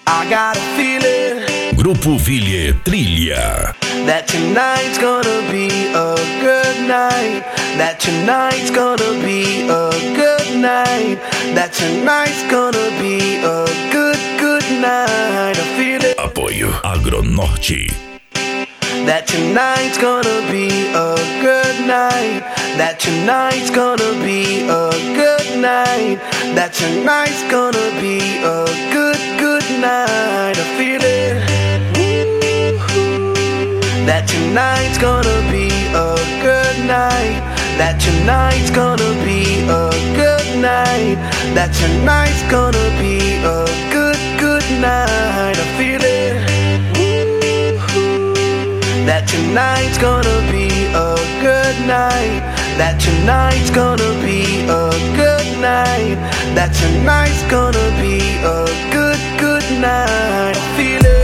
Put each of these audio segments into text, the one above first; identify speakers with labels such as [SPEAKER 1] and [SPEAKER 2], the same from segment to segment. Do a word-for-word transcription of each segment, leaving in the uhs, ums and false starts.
[SPEAKER 1] I got a feeling.
[SPEAKER 2] Grupo Villiers Trilha.
[SPEAKER 1] That tonight's gonna be a good night. That tonight's gonna be a good night. That tonight's gonna be a good, good night. I feel it.
[SPEAKER 2] Apoio Agronorte.
[SPEAKER 1] That tonight's gonna be a good night. That tonight's gonna be a good night. That tonight's gonna be a good, good night. I feel it. That tonight's gonna be a good night. That tonight's gonna be a good night. That tonight's gonna be a good, good night. I feel it. That tonight's gonna be a good night. That tonight's gonna be a good night. That tonight's gonna be a good, good night. I feel it.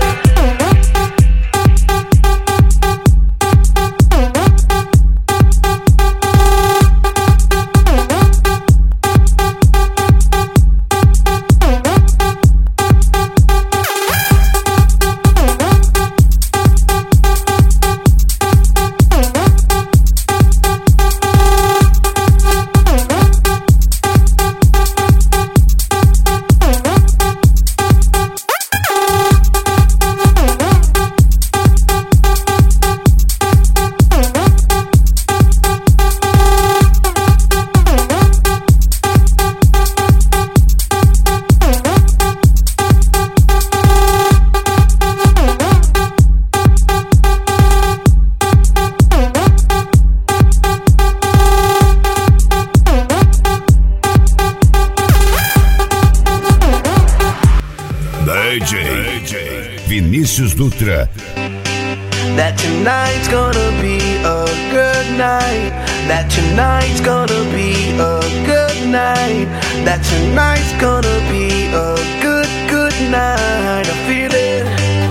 [SPEAKER 2] D J Vinícius Dutra.
[SPEAKER 1] That tonight's gonna be a good night. That tonight's gonna be a good night. That tonight's gonna be a good, good night. I feel it.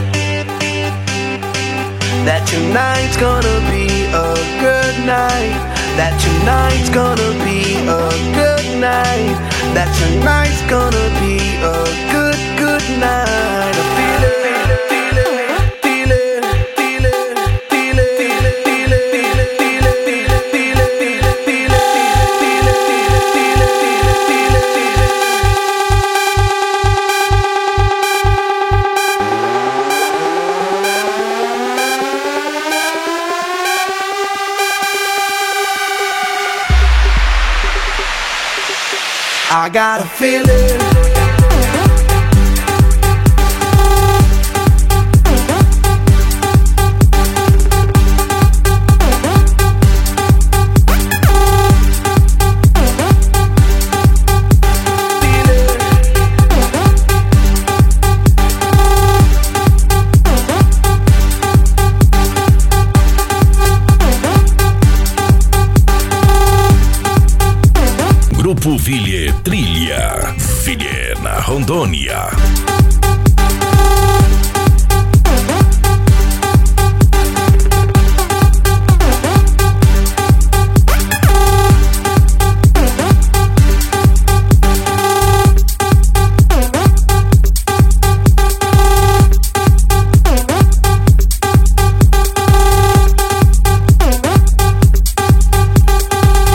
[SPEAKER 1] That tonight's gonna be a good night. That tonight's gonna be a good night. That tonight's gonna be a good, good night. I feel it. I got a feeling.
[SPEAKER 2] Grupo Villiers Trilha. Villiers na Rondônia.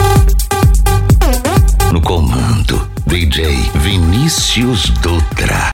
[SPEAKER 2] D J Vinícius Dutra.